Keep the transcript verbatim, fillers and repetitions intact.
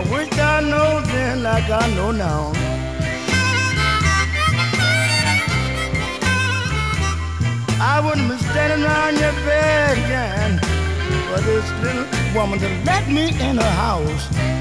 wish I know then like I know now. I wouldn't be standing around your bed again for this little woman to let me in her house.